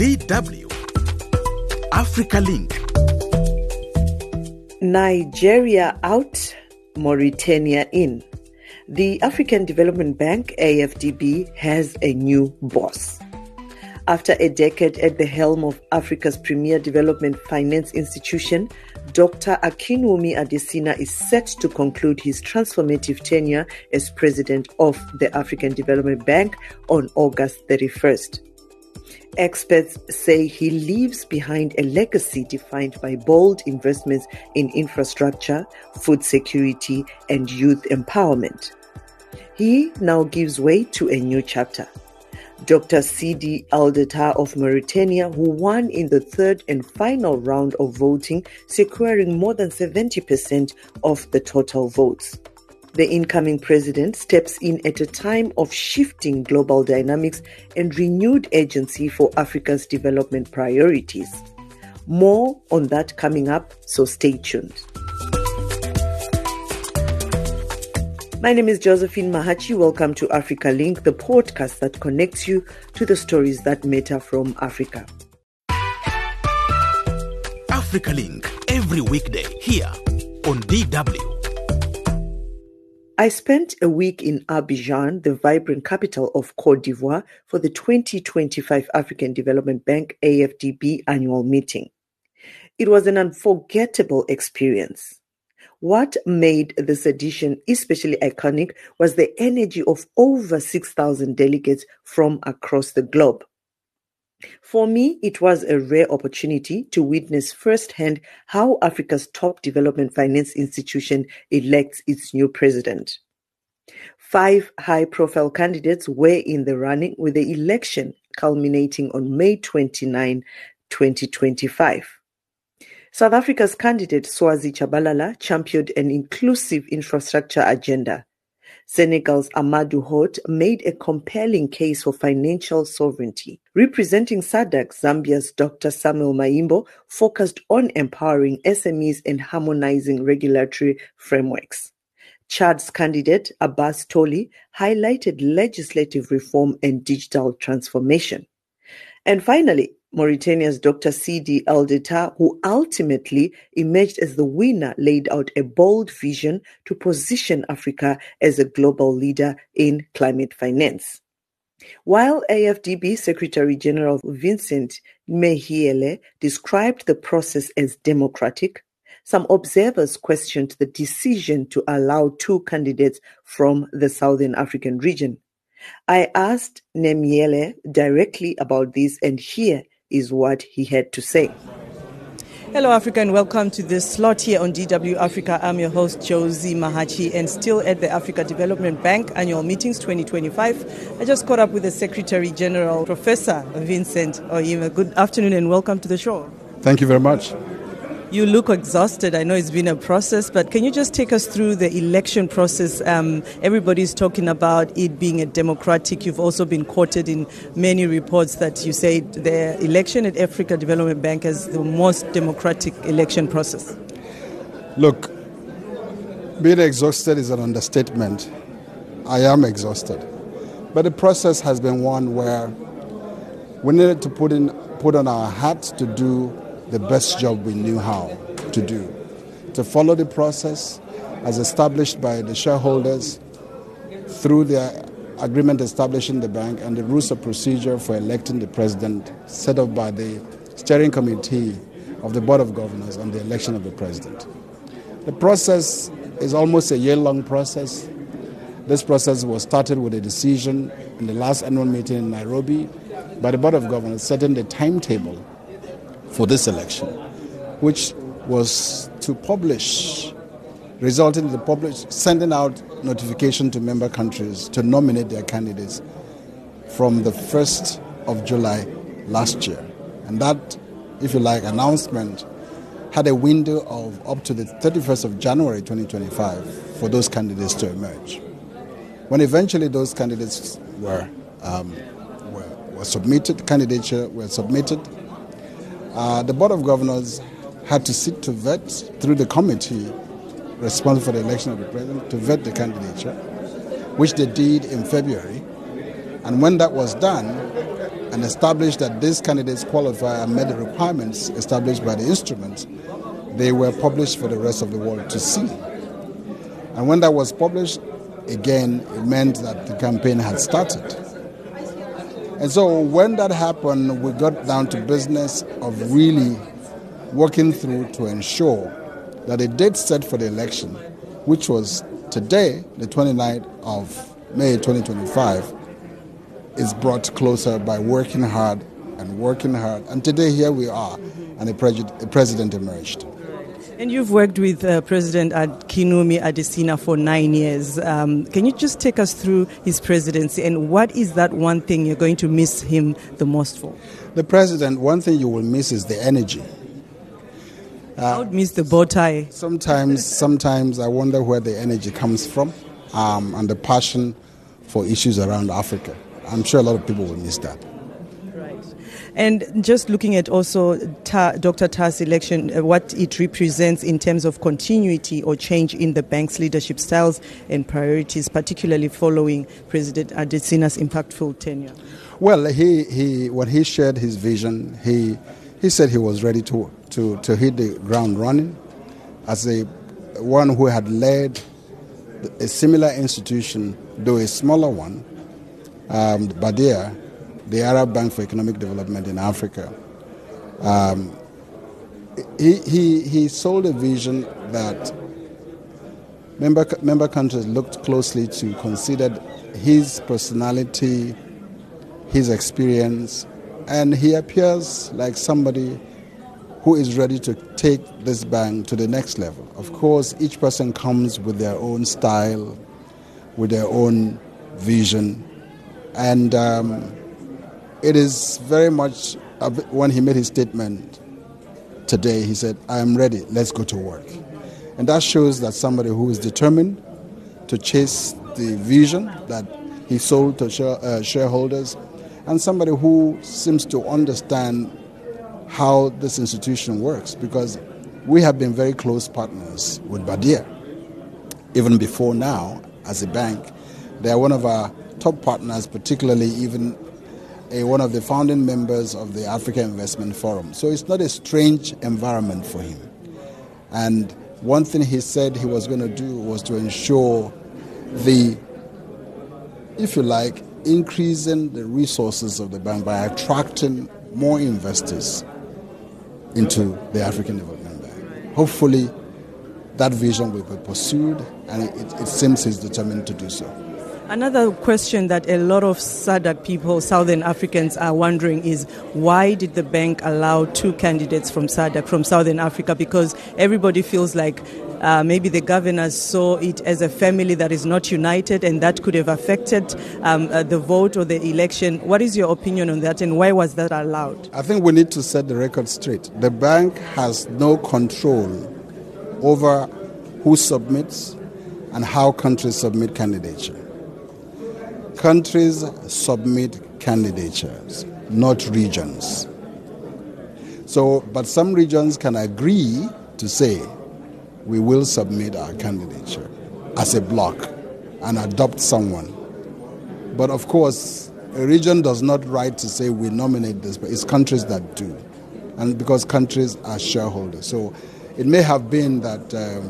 DW Africa Link. Nigeria out, Mauritania in. The African Development Bank, AFDB, has a new boss. After a decade at the helm of Africa's premier development finance institution, Dr. Akinwumi Adesina is set to conclude his transformative tenure as president of the African Development Bank on August 31st. Experts say he leaves behind a legacy defined by bold investments in infrastructure, food security, and youth empowerment. He now gives way to a new chapter. Dr. Sidi Aldeta of Mauritania, who won in the third and final round of voting, securing more than 70% of the total votes. The incoming president steps in at a time of shifting global dynamics and renewed urgency for Africa's development priorities. More on that coming up, so stay tuned. My name is Josephine Mahachi. Welcome to Africa Link, the podcast that connects you to the stories that matter from Africa. Africa Link, every weekday here on DW. I spent a week in Abidjan, the vibrant capital of Côte d'Ivoire, for the 2025 African Development Bank AFDB annual meeting. It was an unforgettable experience. What made this edition especially iconic was the energy of over 6,000 delegates from across the globe. For me, it was a rare opportunity to witness firsthand how Africa's top development finance institution elects its new president. 5 high-profile candidates were in the running, with the election culminating on May 29, 2025. South Africa's candidate Swazi Tshabalala championed an inclusive infrastructure agenda. Senegal's Amadou Hott made a compelling case for financial sovereignty. Representing SADC, Zambia's Dr. Samuel Maimbo focused on empowering SMEs and harmonizing regulatory frameworks. Chad's candidate Abbas Toli highlighted legislative reform and digital transformation. And finally, Mauritania's Dr. Sidi Aldeta, who ultimately emerged as the winner, laid out a bold vision to position Africa as a global leader in climate finance. While AFDB Secretary General Vincent Mehiele described the process as democratic, some observers questioned the decision to allow 2 candidates from the Southern African region. I asked Nemiele directly about this, and here is what he had to say. Hello, Africa, and welcome to this slot here on DW Africa. I'm your host, Josie Mahachi, and still at the Africa Development Bank Annual Meetings 2025. I just caught up with the Secretary General, Professor Vincent Oyeama. Good afternoon and welcome to the show. Thank you very much. You look exhausted. I know it's been a process, but can you just take us through the election process? Everybody's talking about it being a democratic. You've also been quoted in many reports that you say the election at Africa Development Bank is the most democratic election process. Look, being exhausted is an understatement. I am exhausted. But the process has been one where we needed to put on our hats to do the best job we knew how to do, to follow the process as established by the shareholders through the agreement establishing the bank and the rules of procedure for electing the president set up by the steering committee of the Board of Governors on the election of the president. The process is almost a year-long process. This process was started with a decision in the last annual meeting in Nairobi by the Board of Governors setting the timetable for this election, which was to publish, resulting in the sending out notification to member countries to nominate their candidates from the 1st of July last year. And that, if you like, announcement had a window of up to the 31st of January 2025 for those candidates to emerge. When eventually those candidates were submitted, the Board of Governors had to sit to vet through the committee responsible for the election of the president to vet the candidature, which they did in February. And when that was done, and established that these candidates qualify and met the requirements established by the instruments, they were published for the rest of the world to see. And when that was published, again, it meant that the campaign had started. And so when that happened, we got down to business of really working through to ensure that a date set for the election, which was today, the 29th of May 2025, is brought closer by working hard. And today here we are, and a president emerged. And you've worked with President Kinumi Adesina for 9 years. Can you just take us through his presidency, and what is that one thing you're going to miss him the most for? The president, one thing you will miss is the energy. I would miss the bow tie. Sometimes I wonder where the energy comes from, and the passion for issues around Africa. I'm sure a lot of people will miss that. And just looking at also Dr. Tah's election, what it represents in terms of continuity or change in the bank's leadership styles and priorities, particularly following President Adesina's impactful tenure. Well, when he shared his vision, he said he was ready to hit the ground running as one who had led a similar institution, though a smaller one, Badia, the Arab Bank for Economic Development in Africa. He sold a vision that member countries looked closely to, considered his personality, his experience, and he appears like somebody who is ready to take this bank to the next level. Of course, each person comes with their own style, with their own vision, and it is very much, when he made his statement today, he said, I am ready, let's go to work. And that shows that somebody who is determined to chase the vision that he sold to shareholders, and somebody who seems to understand how this institution works, because we have been very close partners with Badia. Even before now, as a bank, they are one of our top partners, particularly even one of the founding members of the Africa Investment Forum. So it's not a strange environment for him. And one thing he said he was going to do was to ensure if you like, increasing the resources of the bank by attracting more investors into the African Development Bank. Hopefully, that vision will be pursued, and it seems he's determined to do so. Another question that a lot of SADC people, Southern Africans, are wondering is why did the bank allow two candidates from SADC, from Southern Africa? Because everybody feels like maybe the governors saw it as a family that is not united, and that could have affected the vote or the election. What is your opinion on that, and why was that allowed? I think we need to set the record straight. The bank has no control over who submits and how countries submit candidature. Countries submit candidatures, not regions. But some regions can agree to say, we will submit our candidature as a bloc and adopt someone. But of course, a region does not right to say we nominate this, but it's countries that do. And because countries are shareholders. So it may have been that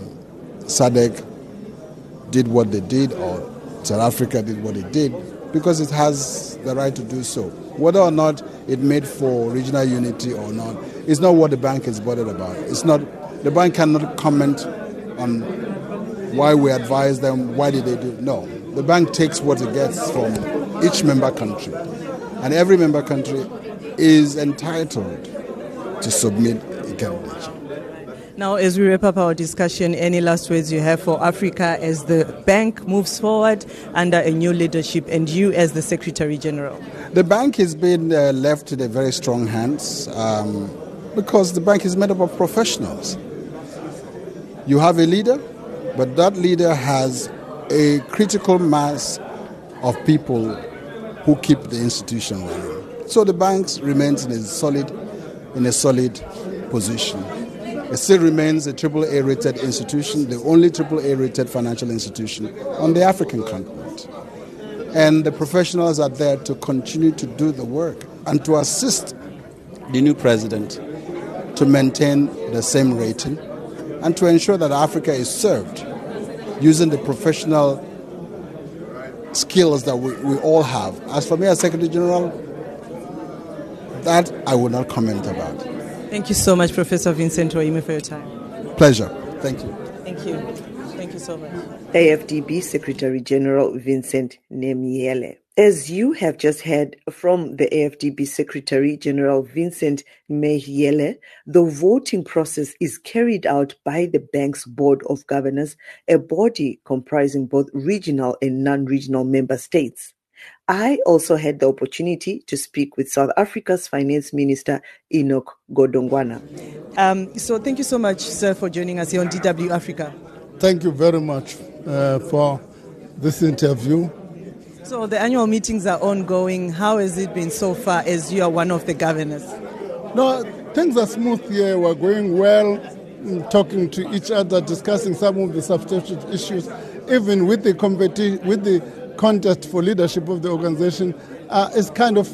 SADC did what they did, or South Africa did what it did, because it has the right to do so. Whether or not it made for regional unity or not, it's not what the bank is bothered about. It's not. The bank cannot comment on why we advise them, why did they do it. No. The bank takes what it gets from each member country. And every member country is entitled to submit a candidature. Now, as we wrap up our discussion, any last words you have for Africa as the bank moves forward under a new leadership, and you as the Secretary General? The bank has been left in a very strong hands because the bank is made up of professionals. You have a leader, but that leader has a critical mass of people who keep the institution running. So the bank remains in a solid position. It still remains a AAA rated institution, the only AAA rated financial institution on the African continent. And the professionals are there to continue to do the work and to assist the new president to maintain the same rating and to ensure that Africa is served using the professional skills that we all have. As for me as Secretary General, that I will not comment about. Thank you so much, Professor Vincent Waime, for your time. Pleasure. Thank you. Thank you. Thank you so much. AFDB Secretary General Vincent Nemiele. As you have just heard from the AFDB Secretary General Vincent Nemiele, the voting process is carried out by the bank's Board of Governors, a body comprising both regional and non-regional member states. I also had the opportunity to speak with South Africa's Finance Minister, Enoch Godongwana. So thank you so much, sir, for joining us here on DW Africa. Thank you very much for this interview. So the annual meetings are ongoing. How has it been so far as you are one of the governors? No, things are smooth here. We're going well, talking to each other, discussing some of the substantive issues, even with the contest for leadership of the organization. It's kind of,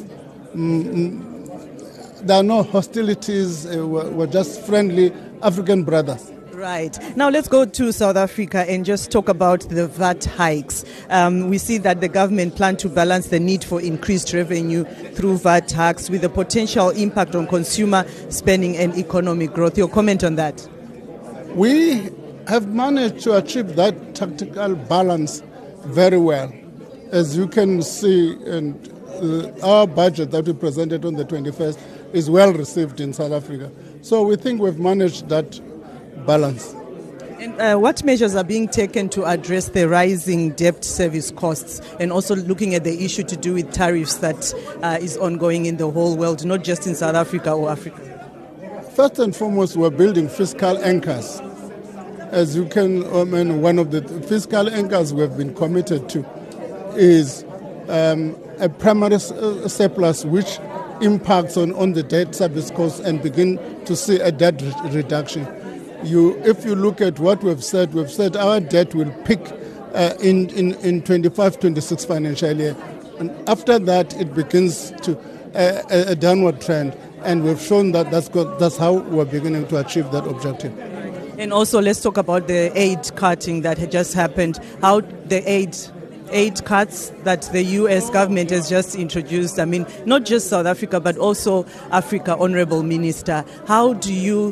there are no hostilities. We're just friendly African brothers. Right. Now let's go to South Africa and just talk about the VAT hikes. We see that the government plans to balance the need for increased revenue through VAT hikes with the potential impact on consumer spending and economic growth. Your comment on that? We have managed to achieve that tactical balance very well. As you can see, and our budget that we presented on the 21st is well received in South Africa. So we think we've managed that balance. And what measures are being taken to address the rising debt service costs and also looking at the issue to do with tariffs that is ongoing in the whole world, not just in South Africa or Africa? First and foremost, we're building fiscal anchors. As you can, one of the fiscal anchors we've been committed to is a primary surplus which impacts on the debt service costs and begin to see a debt reduction. If you look at what we've said our debt will peak in 25-26 financial year. And after that, it begins to a downward trend. And we've shown that that's how we're beginning to achieve that objective. And also, let's talk about the aid cutting that had just happened. How the aid cuts that the U.S. government has just introduced, I mean, not just South Africa, but also Africa, Honorable Minister. How do you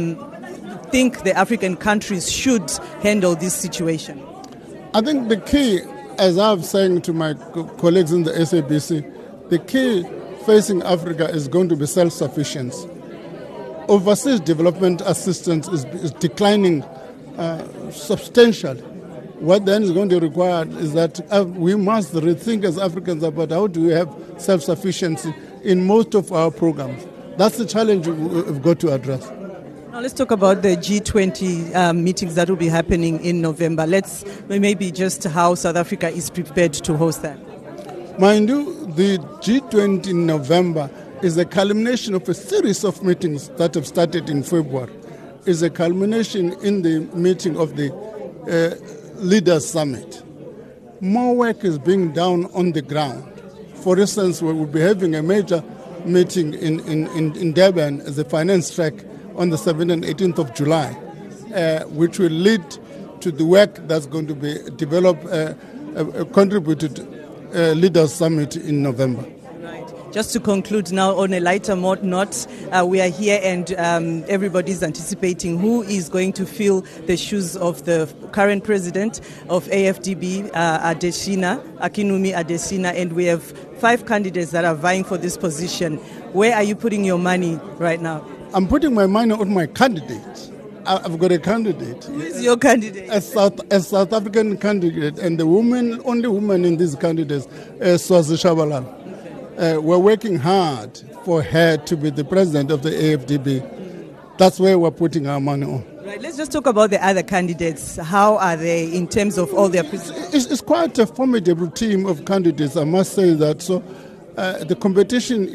think the African countries should handle this situation? I think the key, as I'm saying to my colleagues in the SABC, the key facing Africa is going to be self-sufficiency. Overseas development assistance is declining substantially. What then is going to require is that we must rethink as Africans about how do we have self-sufficiency in most of our programs. That's the challenge we've got to address. Now let's talk about the G20 meetings that will be happening in November. Let's maybe just how South Africa is prepared to host that. Mind you, the G20 in November is a culmination of a series of meetings that have started in February. It's a culmination in the meeting of the Leaders Summit. More work is being done on the ground. For instance, we will be having a major meeting in Durban as a finance track on the 7th and 18th of July, which will lead to the work that's going to be developed, contributed Leaders Summit in November. Just to conclude now on a lighter note, we are here and everybody's anticipating who is going to fill the shoes of the current president of AFDB, Akinwumi Adesina, and we have 5 candidates that are vying for this position. Where are you putting your money right now? I'm putting my money on my candidate. I've got a candidate. Who is your candidate? A South African candidate, and the only woman in these candidates is Swazi Shabalala. We're working hard for her to be the president of the AFDB. That's where we're putting our money on. Right. Let's just talk about the other candidates. How are they in terms of all their... It's quite a formidable team of candidates, I must say that. So the competition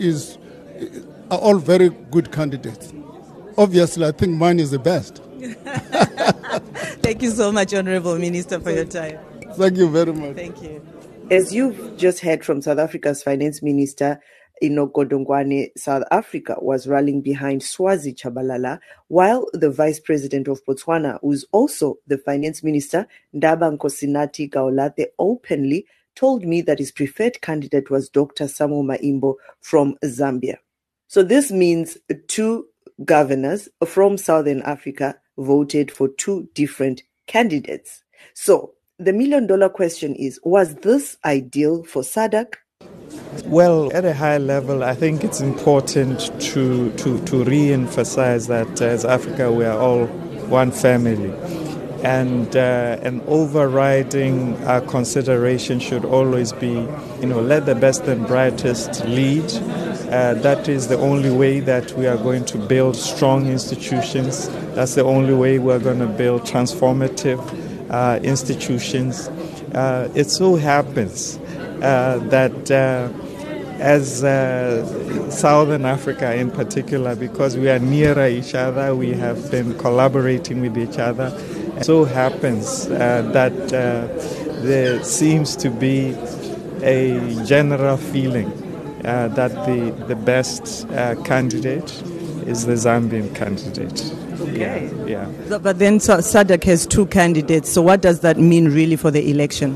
are all very good candidates. Obviously, I think mine is the best. Thank you so much, Honorable Minister, for your time. Thank you very much. Thank you. As you've just heard from South Africa's Finance Minister, Enoch Godongwana, South Africa was rallying behind Swazi Chabalala, while the Vice President of Botswana, who is also the Finance Minister, Ndaba Nkosinathi Gaolathe, openly told me that his preferred candidate was Dr. Samuel Maimbo from Zambia. So this means two governors from Southern Africa voted for two different candidates. So the million-dollar question is, was this ideal for SADC? Well, at a high level, I think it's important to re-emphasize that as Africa, we are all one family. And an overriding consideration should always be, let the best and brightest lead. That is the only way that we are going to build strong institutions. That's the only way we're going to build transformative institutions. It so happens that as Southern Africa in particular, because we are nearer each other, we have been collaborating with each other. It so happens that there seems to be a general feeling that the best candidate is the Zambian candidate. Okay. Yeah. But then SADC has two candidates, so what does that mean really for the election?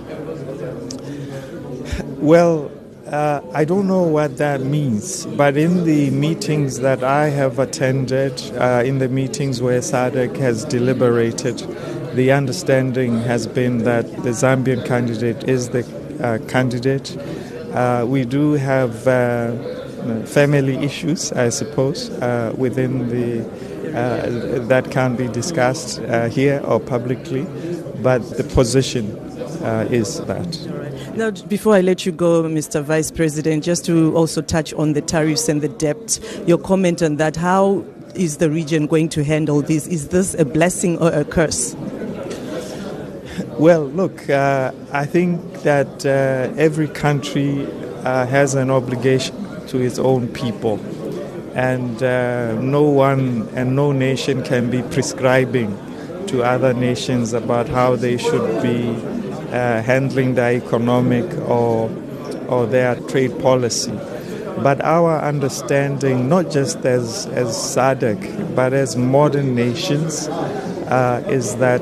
Well, I don't know what that means, but in the meetings that I have attended, in the meetings where SADC has deliberated, the understanding has been that the Zambian candidate is the candidate. We do have family issues, I suppose, within that can't be discussed here or publicly, but the position is that. Now, before I let you go, Mr. Vice President, just to also touch on the tariffs and the debt, your comment on that, how is the region going to handle this? Is this a blessing or a curse? Well, look, I think that every country has an obligation to its own people, and no one and no nation can be prescribing to other nations about how they should be handling their economic or their trade policy. But our understanding, not just as SADC, but as modern nations, is that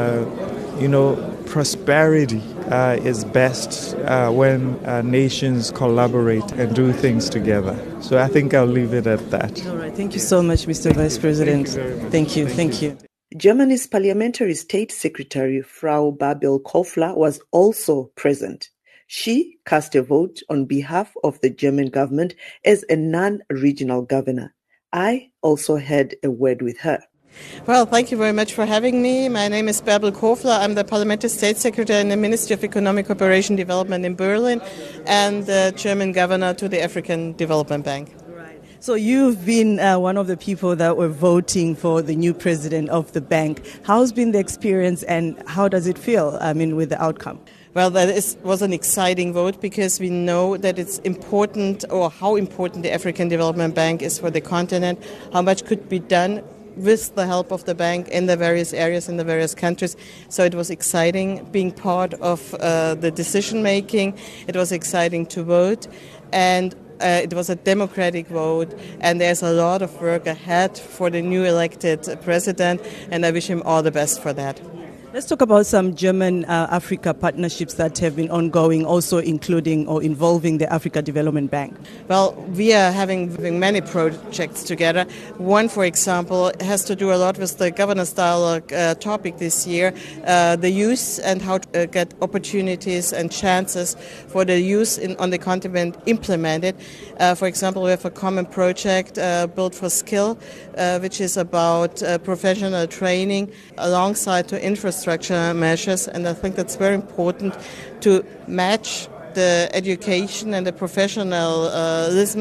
prosperity is best when nations collaborate and do things together. So I think I'll leave it at that. All right. Thank you so much, Mr. Vice President. Thank you. Thank you. Germany's Parliamentary State Secretary, Frau Babel Kofler, was also present. She cast a vote on behalf of the German government as a non-regional governor. I also had a word with her. Well, thank you very much for having me. My name is Bärbel Kofler. I'm the Parliamentary State Secretary in the Ministry of Economic Cooperation and Development in Berlin and the German governor to the African Development Bank. So you've been one of the people that were voting for the new president of the bank. How's been the experience and how does it feel, with the outcome? Well, was an exciting vote because we know that it's important, or how important the African Development Bank is for the continent, how much could be done with the help of the bank in the various areas in the various countries. So it was exciting being part of the decision making. It was exciting to vote, and it was a democratic vote, and there's a lot of work ahead for the new elected president, and I wish him all the best for that. Let's talk about some German-Africa partnerships that have been ongoing, also including or involving the Africa Development Bank. Well, we are having many projects together. One, for example, has to do a lot with the governance dialogue topic this year, the youth and how to get opportunities and chances for the youth on the continent implemented. For example, we have a common project, Build for Skill, which is about professional training alongside to infrastructure measures, and I think that's very important to match the education and the professionalism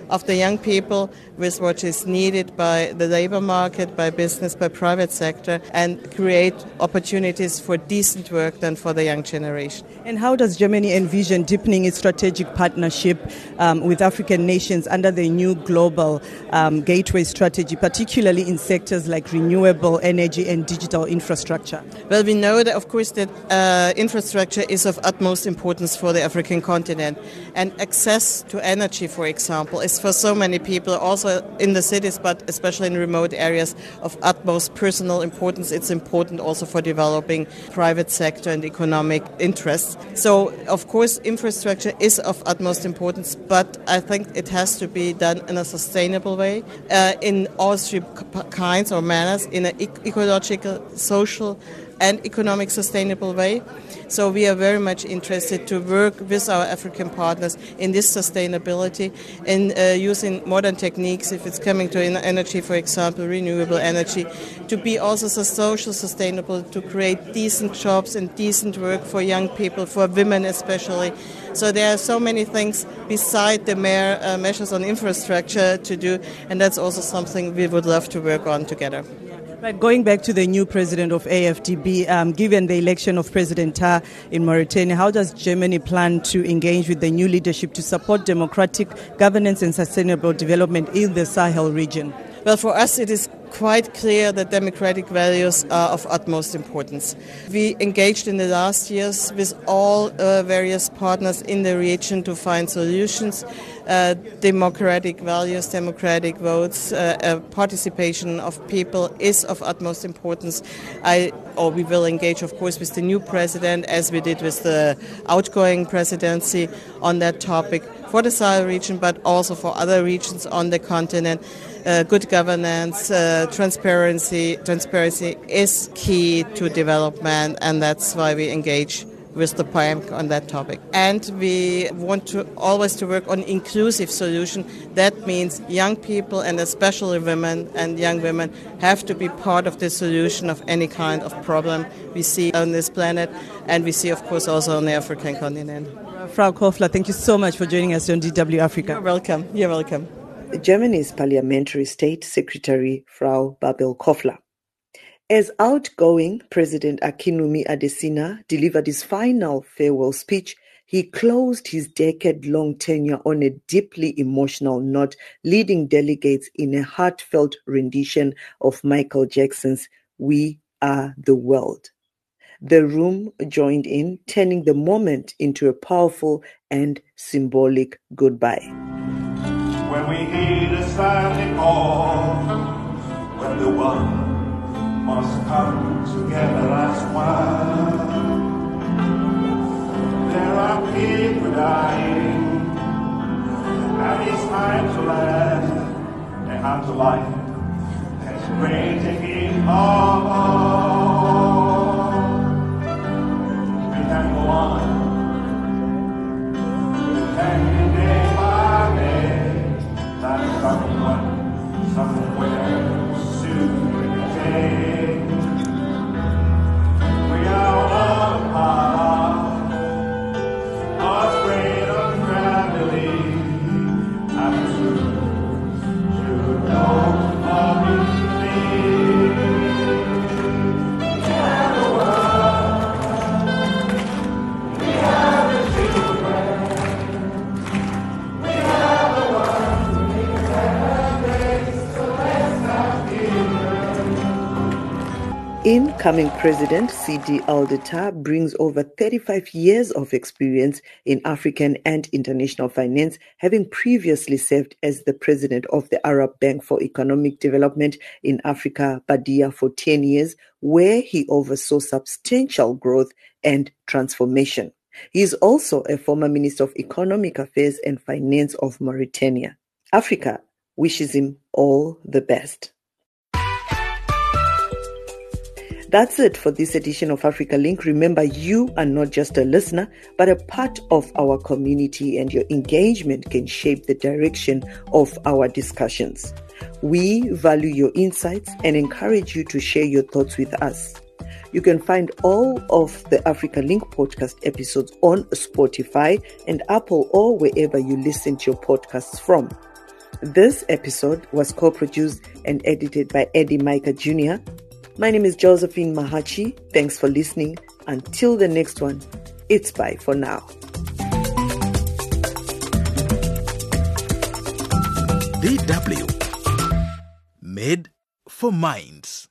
of the young people with what is needed by the labor market, by business, by private sector, and create opportunities for decent work then for the young generation. And how does Germany envision deepening its strategic partnership with African nations under the new global gateway strategy, particularly in sectors like renewable energy and digital infrastructure? Well, we know that, of course, that infrastructure is of utmost importance for the African continent. And access to energy, for example, is for so many people, also in the cities, but especially in remote areas, of utmost personal importance. It's important also for developing private sector and economic interests. So, of course, infrastructure is of utmost importance, but I think it has to be done in a sustainable way, in all three kinds or manners, in an ecological, social, and economic sustainable way. So we are very much interested to work with our African partners in this sustainability, in using modern techniques, if it's coming to energy, for example, renewable energy, to be also social sustainable, to create decent jobs and decent work for young people, for women especially. So there are so many things beside the mere measures on infrastructure to do, and that's also something we would love to work on together. Right, going back to the new president of AFDB, given the election of President Tah in Mauritania, how does Germany plan to engage with the new leadership to support democratic governance and sustainable development in the Sahel region? Well, for us it is quite clear that democratic values are of utmost importance. We engaged in the last years with all various partners in the region to find solutions. Democratic values, democratic votes, participation of people is of utmost importance. We will engage, of course, with the new president, as we did with the outgoing presidency, on that topic for the Sahel region, but also for other regions on the continent. Good governance, transparency is key to development, and that's why we engage with the bank on that topic. And we want to always to work on inclusive solution. That means young people, and especially women and young women, have to be part of the solution of any kind of problem we see on this planet, and we see, of course, also on the African continent. Frau Kofler, thank you so much for joining us on DW Africa. You're welcome. You're welcome. Germany's Parliamentary State Secretary, Frau Babel Kofler. As outgoing President Akinwumi Adesina delivered his final farewell speech, he closed his decade-long tenure on a deeply emotional note, leading delegates in a heartfelt rendition of Michael Jackson's "We Are the World." The room joined in, turning the moment into a powerful and symbolic goodbye. When we hear the sounding call, when the one must come together as one. There are people dying, and it's time to land, and how to life has great taking all. We can go on, we can day by day, that someone, somewhere, soon will take. We are all apart, our freedom family, and soon you know of me. We have the world, we have the children, we have the ones we can embrace, so let's not Incoming President Sidi Ould Tah brings over 35 years of experience in African and international finance, having previously served as the president of the Arab Bank for Economic Development in Africa, BADIA, for 10 years, where he oversaw substantial growth and transformation. He is also a former Minister of Economic Affairs and Finance of Mauritania. Africa wishes him all the best. That's it for this edition of Africa Link. Remember, you are not just a listener, but a part of our community, and your engagement can shape the direction of our discussions. We value your insights and encourage you to share your thoughts with us. You can find all of the Africa Link podcast episodes on Spotify and Apple, or wherever you listen to your podcasts from. This episode was co-produced and edited by Eddie Micah Jr. My name is Josephine Mahachi. Thanks for listening. Until the next one, it's bye for now. DW. Made for Minds.